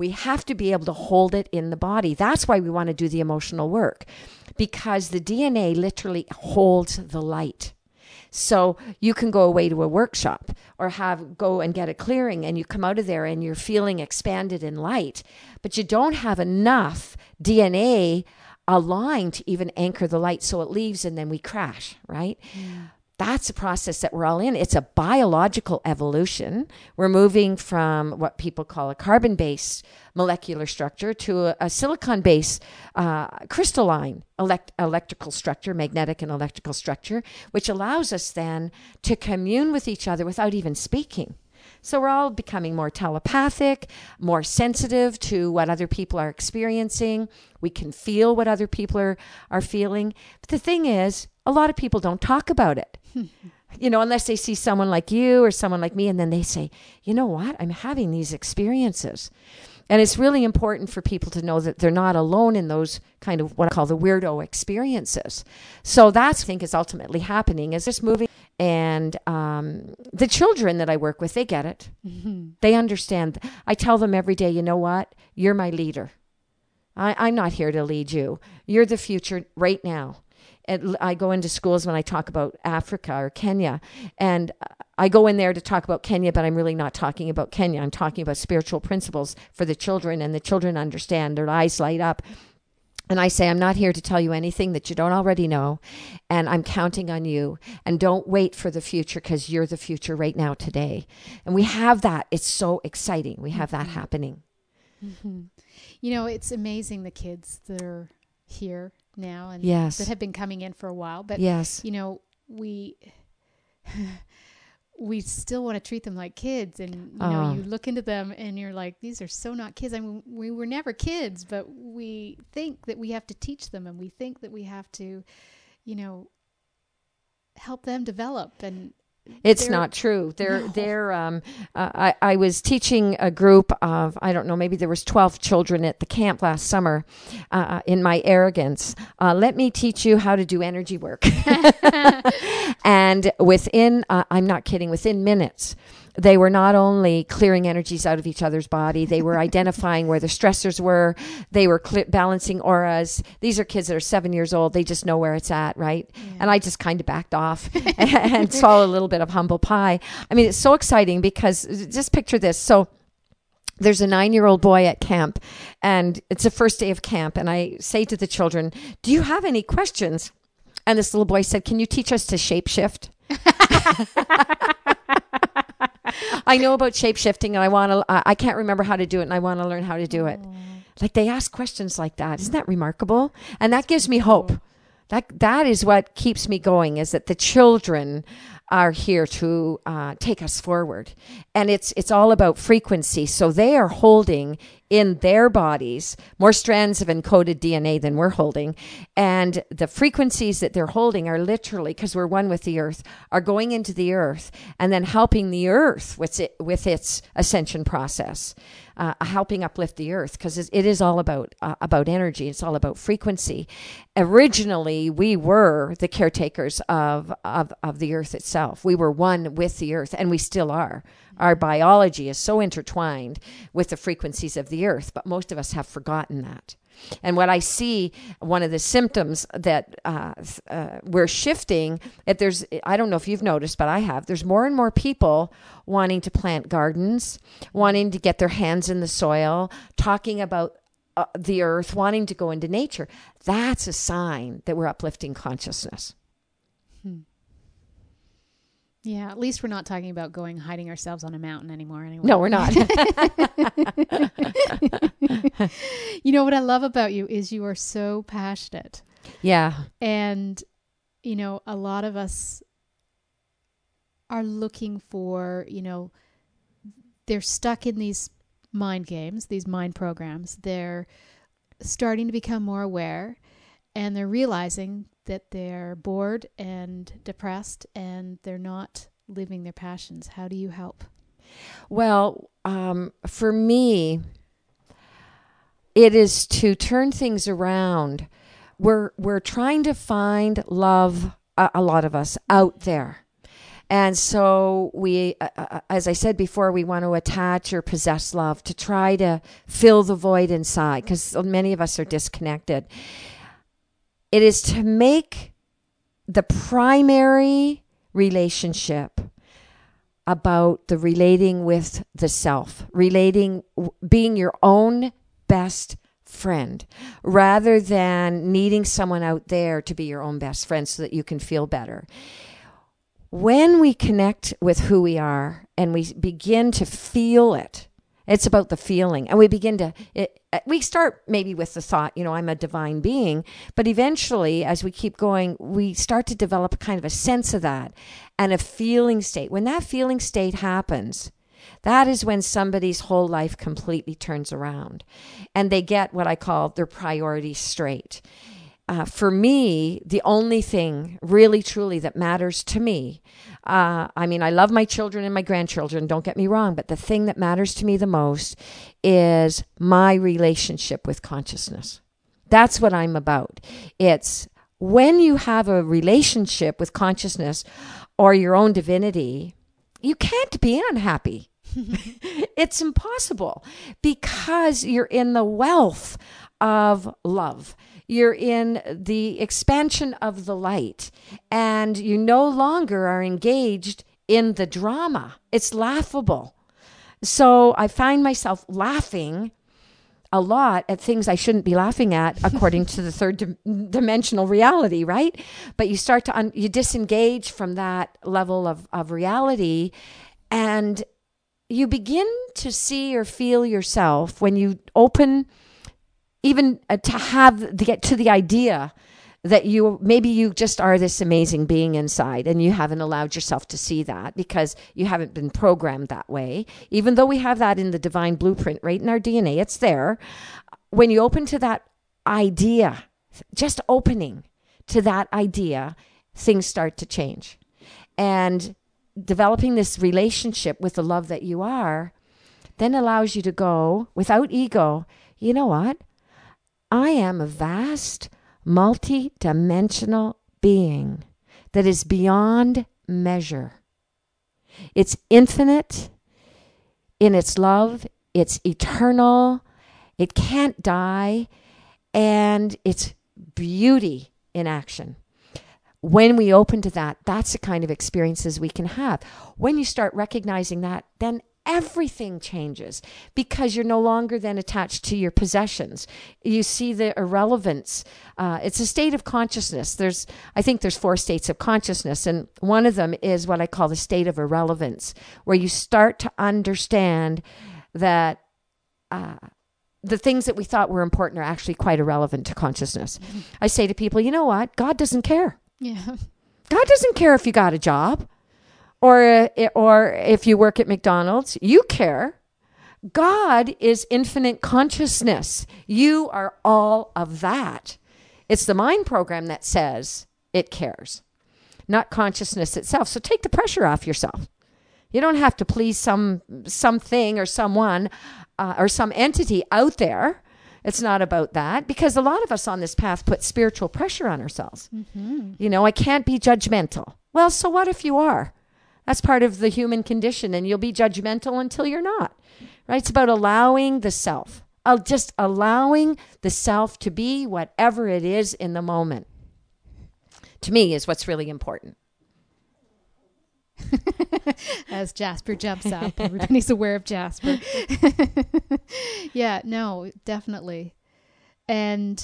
We have to be able to hold it in the body. That's why we want to do the emotional work, because the DNA literally holds the light. So you can go away to a workshop or go and get a clearing, and you come out of there and you're feeling expanded in light, but you don't have enough DNA aligned to even anchor the light, so it leaves and then we crash, right? Yeah. That's a process that we're all in. It's a biological evolution. We're moving from what people call a carbon-based molecular structure to a silicon-based crystalline electrical structure, magnetic and electrical structure, which allows us then to commune with each other without even speaking. So we're all becoming more telepathic, more sensitive to what other people are experiencing. We can feel what other people are feeling. But the thing is, a lot of people don't talk about it. Unless they see someone like you or someone like me, and then they say, you know what, I'm having these experiences. And it's really important for people to know that they're not alone in those kind of what I call the weirdo experiences. So that's, I think, is ultimately happening, is this moving. And the children that I work with, they get it. Mm-hmm. They understand. I tell them every day, you know what, you're my leader. I'm not here to lead you. You're the future right now. And I go into schools when I talk about Africa or Kenya, and I go in there to talk about Kenya, but I'm really not talking about Kenya. I'm talking about spiritual principles for the children, and the children understand. Their eyes light up. And I say, I'm not here to tell you anything that you don't already know, and I'm counting on you. And don't wait for the future, because you're the future right now, today. And we have that. It's so exciting. We have that happening. Mm-hmm. It's amazing, the kids that are here now and yes. that have been coming in for a while, but yes. We still want to treat them like kids, and you look into them and you're like, these are so not kids. I mean, we were never kids, but we think that we have to teach them, and we think that we have to help them develop, and it's not true. I was teaching a group of, I don't know, maybe there was 12 children at the camp last summer. In my arrogance, let me teach you how to do energy work. And within, I'm not kidding, within minutes, they were not only clearing energies out of each other's body, they were identifying where the stressors were. They were balancing auras. These are kids that are 7 years old. They just know where it's at, right? Yeah. And I just kind of backed off and swallowed a little bit of humble pie. I mean, it's so exciting, because just picture this. So there's a 9-year-old boy at camp, and it's the first day of camp. And I say to the children, do you have any questions? And this little boy said, can you teach us to shapeshift? I know about shape-shifting, and I can't remember how to do it, and I want to learn how to do it. Like, they ask questions like that. Isn't that remarkable? And that gives me hope. That is what keeps me going, is that the children are here to take us forward. And it's all about frequency. So they are holding in their bodies more strands of encoded DNA than we're holding. And the frequencies that they're holding are literally, because we're one with the earth, are going into the earth and then helping the earth with its ascension process, helping uplift the earth, because it is all about energy. It's all about frequency. Originally, we were the caretakers of the earth itself. We were one with the earth, and we still are. Our biology is so intertwined with the frequencies of the earth, but most of us have forgotten that. And what I see, one of the symptoms that we're shifting, I don't know if you've noticed, but I have, there's more and more people wanting to plant gardens, wanting to get their hands in the soil, talking about the earth, wanting to go into nature. That's a sign that we're uplifting consciousness. Yeah, at least we're not talking about hiding ourselves on a mountain anymore. Anyway. No, we're not. What I love about you is you are so passionate. Yeah. And, a lot of us are looking for, they're stuck in these mind games, these mind programs. They're starting to become more aware, and they're realizing that they're bored and depressed, and they're not living their passions. How do you help? Well, for me, it is to turn things around. We're trying to find love, a lot of us, out there. And so we, as I said before, we want to attach or possess love to try to fill the void inside, because many of us are disconnected. It is to make the primary relationship about the relating with the self, being your own best friend, rather than needing someone out there to be your own best friend so that you can feel better. When we connect with who we are and we begin to feel it, it's about the feeling. And we start maybe with the thought, I'm a divine being. But eventually, as we keep going, we start to develop kind of a sense of that and a feeling state. When that feeling state happens, that is when somebody's whole life completely turns around and they get what I call their priorities straight. For me, the only thing really, truly that matters to me, I love my children and my grandchildren, don't get me wrong, but the thing that matters to me the most is my relationship with consciousness. That's what I'm about. It's when you have a relationship with consciousness or your own divinity, you can't be unhappy. It's impossible because you're in the wealth of love. You're in the expansion of the light, and you no longer are engaged in the drama. It's laughable. So I find myself laughing a lot at things I shouldn't be laughing at according to the third dimensional reality, right? But you start to, you disengage from that level of reality, and you begin to see or feel yourself when you open, even to get to the idea that you just are this amazing being inside, and you haven't allowed yourself to see that because you haven't been programmed that way. Even though we have that in the divine blueprint right in our DNA, it's there. When you open to that idea, just opening to that idea, things start to change. And developing this relationship with the love that you are then allows you to go without ego, you know what? I am a vast, multi-dimensional being that is beyond measure. It's infinite in its love. It's eternal. It can't die. And it's beauty in action. When we open to that, that's the kind of experiences we can have. When you start recognizing that, then everything changes because you're no longer then attached to your possessions. You see the irrelevance. It's a state of consciousness. I think there's 4 states of consciousness, and one of them is what I call the state of irrelevance, where you start to understand that the things that we thought were important are actually quite irrelevant to consciousness. I say to people, you know what? God doesn't care. Yeah. God doesn't care if you got a job or if you work at McDonald's. You care. God is infinite consciousness. You are all of that. It's the mind program that says it cares, not consciousness itself. So take the pressure off yourself. You don't have to please something or someone or some entity out there. It's not about that, because a lot of us on this path put spiritual pressure on ourselves. Mm-hmm. I can't be judgmental. Well, so what if you are? That's part of the human condition, and you'll be judgmental until you're not. Right? It's about allowing the self, just allowing the self to be whatever it is in the moment. To me, is what's really important. As Jasper jumps up, everybody's aware of Jasper. Yeah, no, definitely. And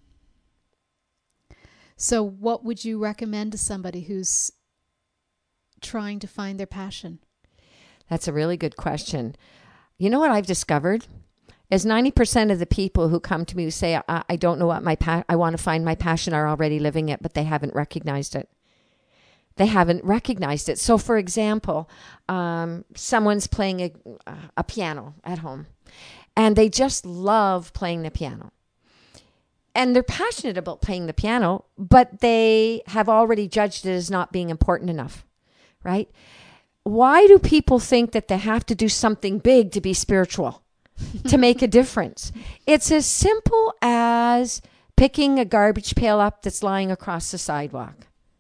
so what would you recommend to somebody who's trying to find their passion? That's a really good question. You know what I've discovered? Is 90% of the people who come to me who say, I don't know what I want to find my passion, are already living it, but they haven't recognized it. They haven't recognized it. So, for example, someone's playing a piano at home, and they just love playing the piano. And they're passionate about playing the piano, but they have already judged it as not being important enough, right? Why do people think that they have to do something big to be spiritual, to make a difference? It's as simple as picking a garbage pail up that's lying across the sidewalk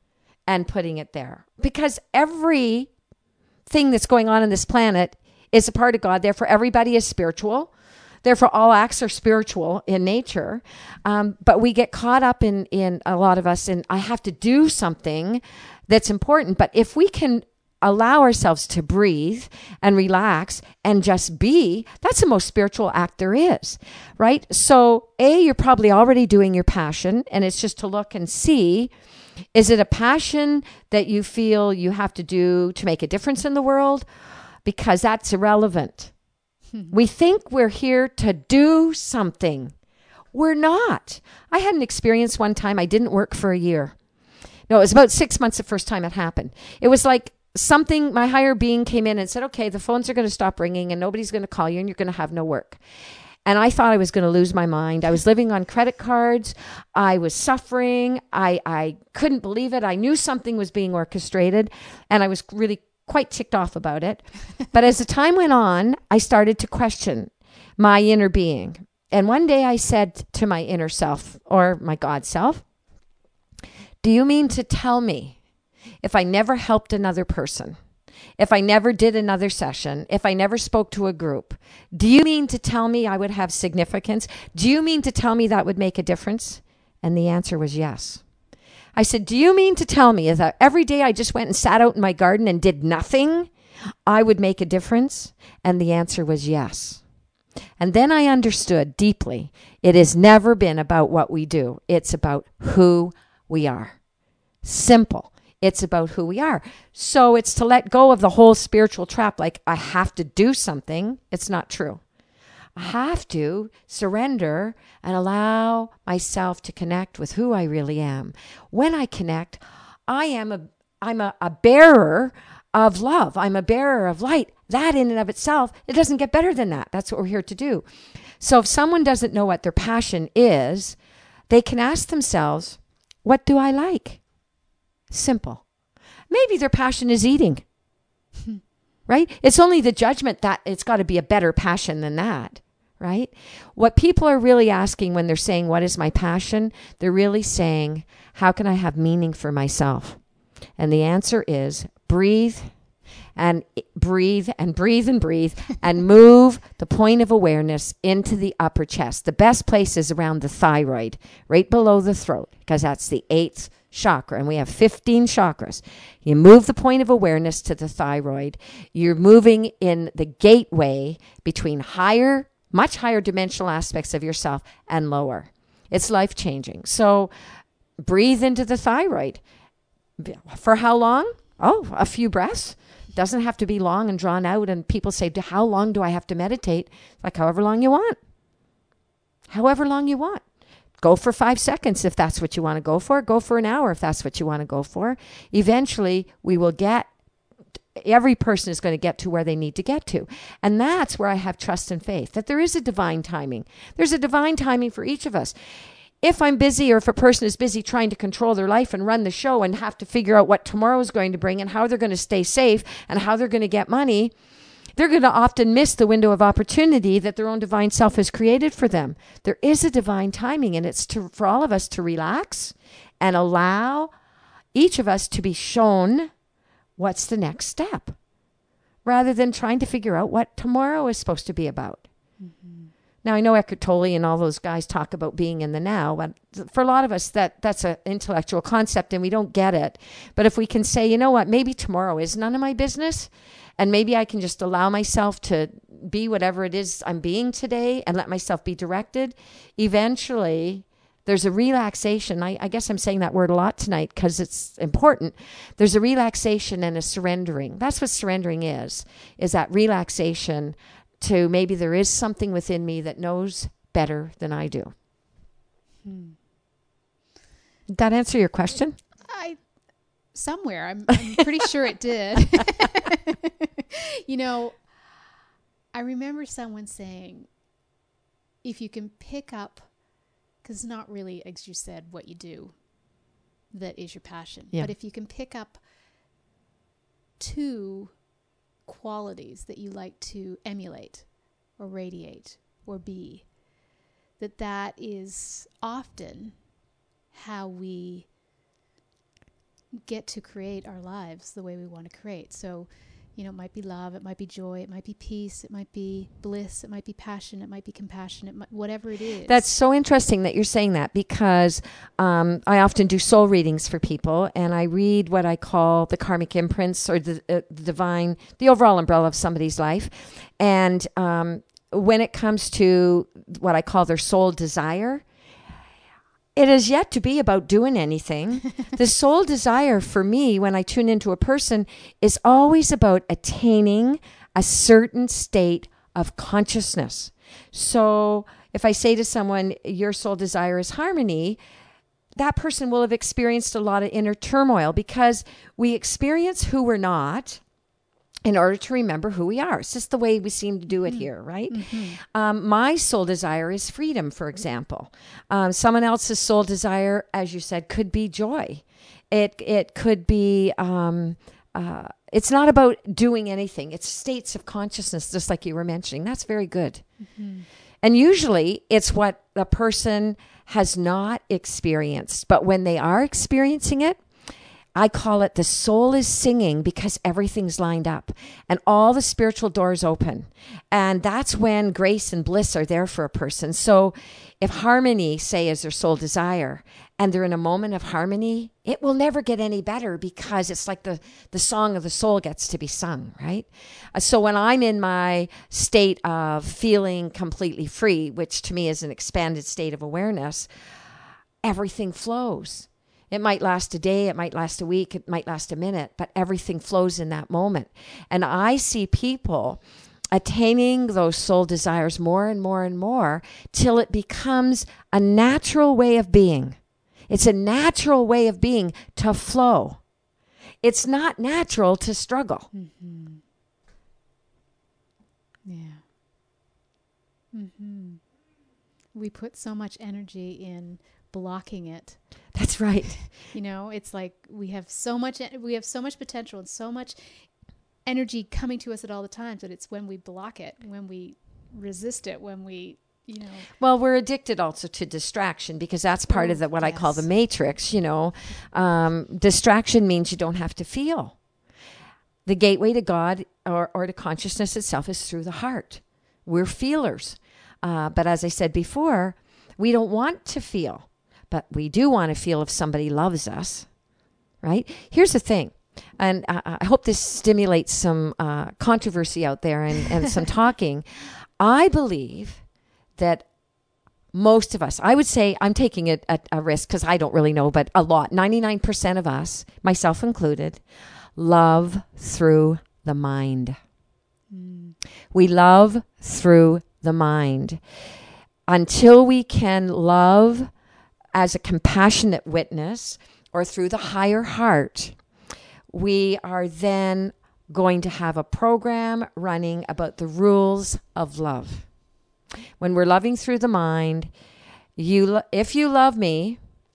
and putting it there. Because everything that's going on this planet is a part of God. Therefore, everybody is spiritual. Therefore, all acts are spiritual in nature. But we get caught up in a lot of us, and I have to do something that's important. But if we can allow ourselves to breathe and relax and just be, that's the most spiritual act there is, right? So you're probably already doing your passion, and it's just to look and see, is it a passion that you feel you have to do to make a difference in the world? Because that's irrelevant. We think we're here to do something. We're not. I had an experience one time. I didn't work for a year. No, it was about 6 months the first time it happened. It was like something, my higher being came in and said, okay, the phones are going to stop ringing and nobody's going to call you and you're going to have no work. And I thought I was going to lose my mind. I was living on credit cards. I was suffering. I couldn't believe it. I knew something was being orchestrated, and I was really quite ticked off about it. But as the time went on, I started to question my inner being. And one day I said to my inner self, or my God self, do you mean to tell me if I never helped another person, if I never did another session, if I never spoke to a group, do you mean to tell me I would have significance? Do you mean to tell me that would make a difference? And the answer was yes. I said, do you mean to tell me that every day I just went and sat out in my garden and did nothing, I would make a difference? And the answer was yes. And then I understood deeply, it has never been about what we do. It's about who we are. Simple. It's about who we are. So it's to let go of the whole spiritual trap, like I have to do something. It's not true. I have to surrender and allow myself to connect with who I really am. When I connect, I'm a bearer of love. I'm a bearer of light. That in and of itself, it doesn't get better than that. That's what we're here to do. So if someone doesn't know what their passion is, they can ask themselves, what do I like? Simple. Maybe their passion is eating, right? It's only the judgment that it's got to be a better passion than that, right? What people are really asking when they're saying, what is my passion? They're really saying, how can I have meaning for myself? And the answer is breathe and breathe and breathe and breathe and move the point of awareness into the upper chest. The best place is around the thyroid, right below the throat, because that's the 8th chakra, and we have 15 chakras. You move the point of awareness to the thyroid. You're moving in the gateway between much higher dimensional aspects of yourself and lower. It's life-changing. So breathe into the thyroid. For how long? Oh, a few breaths. Doesn't have to be long and drawn out. And people say, how long do I have to meditate? Like however long you want. However long you want. Go for 5 seconds if that's what you want to go for. Go for an hour if that's what you want to go for. Eventually, every person is going to get to where they need to get to. And that's where I have trust and faith, that there is a divine timing. There's a divine timing for each of us. If I'm busy, or if a person is busy trying to control their life and run the show and have to figure out what tomorrow is going to bring and how they're going to stay safe and how they're going to get money, they're going to often miss the window of opportunity that their own divine self has created for them. There is a divine timing, and it's for all of us to relax and allow each of us to be shown what's the next step, rather than trying to figure out what tomorrow is supposed to be about. Mm-hmm. Now, I know Eckhart Tolle and all those guys talk about being in the now, but for a lot of us, that's an intellectual concept and we don't get it. But if we can say, you know what, maybe tomorrow is none of my business, and maybe I can just allow myself to be whatever it is I'm being today and let myself be directed, eventually there's a relaxation. I guess I'm saying that word a lot tonight because it's important. There's a relaxation and a surrendering. That's what surrendering is that relaxation to maybe there is something within me that knows better than I do. Did that answer your question? Somewhere. I'm pretty sure it did. You know, I remember someone saying, if you can pick up, because it's not really, as you said, what you do that is your passion. Yeah. But if you can pick up 2 qualities that you like to emulate or radiate or be, that is often how we get to create our lives the way we want to create. So, it might be love, it might be joy, it might be peace, it might be bliss, it might be passion, it might be compassion, whatever it is. That's so interesting that you're saying that, because I often do soul readings for people, and I read what I call the karmic imprints, or the divine, the overall umbrella of somebody's life. And when it comes to what I call their soul desire, it is yet to be about doing anything. The soul desire for me, when I tune into a person, is always about attaining a certain state of consciousness. So if I say to someone, your soul desire is harmony, that person will have experienced a lot of inner turmoil, because we experience who we're not in order to remember who we are. It's just the way we seem to do it here, right? My soul desire is freedom, for example. Someone else's soul desire, as you said, could be joy. It could be, it's not about doing anything. It's states of consciousness, just like you were mentioning. That's very good. And usually it's what the person has not experienced. But when they are experiencing it, I call it the soul is singing, because everything's lined up and all the spiritual doors open. And that's when grace and bliss are there for a person. So if harmony, say, is their soul desire, and they're in a moment of harmony, it will never get any better, because it's like the song of the soul gets to be sung, right? So when I'm in my state of feeling completely free, which to me is an expanded state of awareness, everything flows. It might last a day, it might last a week, it might last a minute, but everything flows in that moment. And I see people attaining those soul desires more and more and more, till it becomes a natural way of being. It's a natural way of being to flow. It's not natural to struggle. Yeah. We put so much energy in blocking it. That's right. It's like we have so much potential and so much energy coming to us at all the times, but it's when we block it, when we resist it, when we, Well, we're addicted also to distraction, because that's part of what I call the matrix, Distraction means you don't have to feel. The gateway to God or to consciousness itself is through the heart. We're feelers. But as I said before, we don't want to feel. But we do want to feel if somebody loves us, right? Here's the thing, and I hope this stimulates some controversy out there and some talking. I believe that most of us, I would say, I'm taking a risk because I don't really know, but a lot, 99% of us, myself included, love through the mind. We love through the mind. Until we can love as a compassionate witness or through the higher heart, we are then going to have a program running about the rules of love. When we're loving through the mind, if you love me,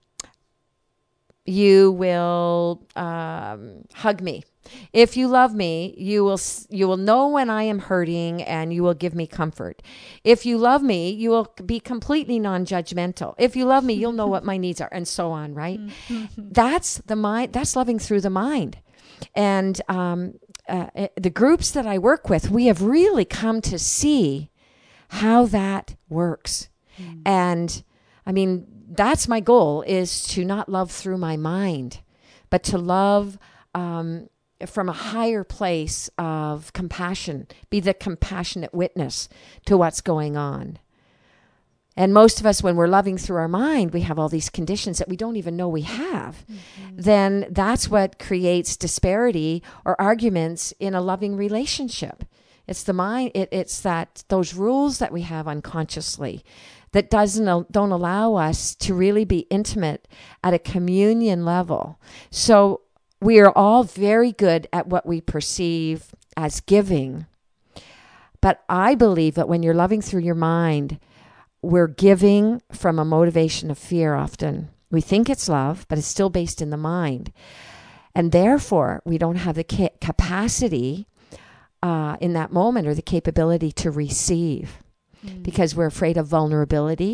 you will hug me. If you love me, you will know when I am hurting, and you will give me comfort. If you love me, you will be completely non-judgmental. If you love me, you'll know what my needs are, and so on, right? That's the mind. That's loving through the mind. And the groups that I work with, we have really come to see how that works. And I mean, that's my goal, is to not love through my mind, but to love from a higher place of compassion, be the compassionate witness to what's going on. And most of us, when we're loving through our mind, we have all these conditions that we don't even know we have. Then that's what creates disparity or arguments in a loving relationship. It's the mind. It's those rules that we have unconsciously that don't allow us to really be intimate at a communion level. So we are all very good at what we perceive as giving. But I believe that when you're loving through your mind, we're giving from a motivation of fear often. We think it's love, but it's still based in the mind. And therefore, we don't have the capacity in that moment, or the capability to receive, because we're afraid of vulnerability.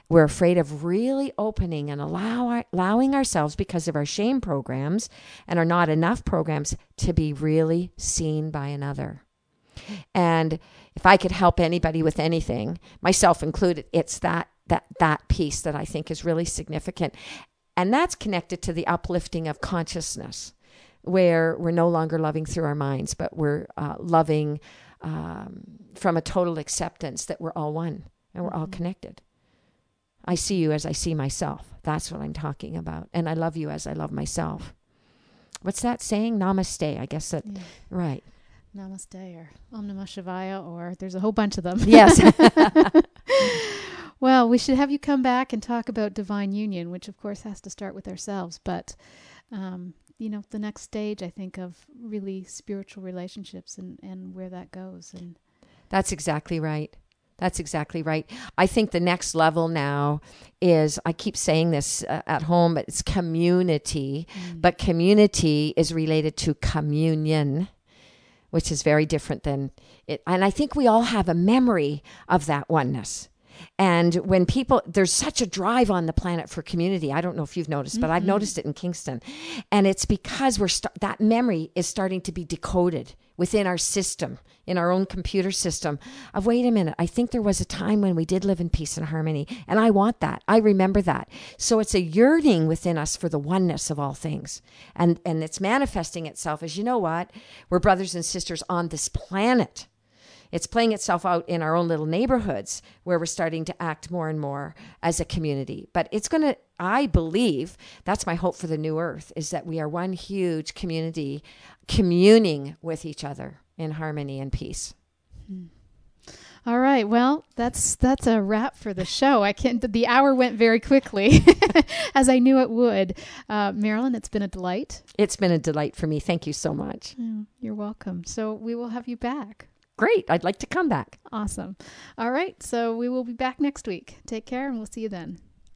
we're afraid of really opening and allowing ourselves, because of our shame programs and our not enough programs, to be really seen by another. And if I could help anybody with anything, myself included, it's that piece that I think is really significant. And that's connected to the uplifting of consciousness, where we're no longer loving through our minds, but we're loving from a total acceptance that we're all one and we're all connected. I see you as I see myself. That's what I'm talking about. And I love you as I love myself. What's that saying? Namaste. I guess that, right. Namaste or Om Namah Shivaya, or there's a whole bunch of them. Yes. Well, we should have you come back and talk about divine union, which of course has to start with ourselves. But, the next stage, I think, of really spiritual relationships and where that goes. And that's exactly right. That's exactly right. I think the next level now is, I keep saying this at home, but it's community. But community is related to communion, which is very different than it. And I think we all have a memory of that oneness. And when people, there's such a drive on the planet for community. I don't know if you've noticed, but I've noticed it in Kingston. And it's because that memory is starting to be decoded within our system, in our own computer system, of, wait a minute, I think there was a time when we did live in peace and harmony. And I want that. I remember that. So it's a yearning within us for the oneness of all things. And it's manifesting itself as, you know what? We're brothers and sisters on this planet. It's playing itself out in our own little neighborhoods, where we're starting to act more and more as a community. But it's going to, I believe, that's my hope for the new earth, is that we are one huge community communing with each other in harmony and peace. All right. Well, that's a wrap for the show. The hour went very quickly, as I knew it would. Marilyn, it's been a delight. It's been a delight for me. Thank you so much. You're welcome. So we will have you back. Great. I'd like to come back. Awesome. All right. So we will be back next week. Take care, and we'll see you then.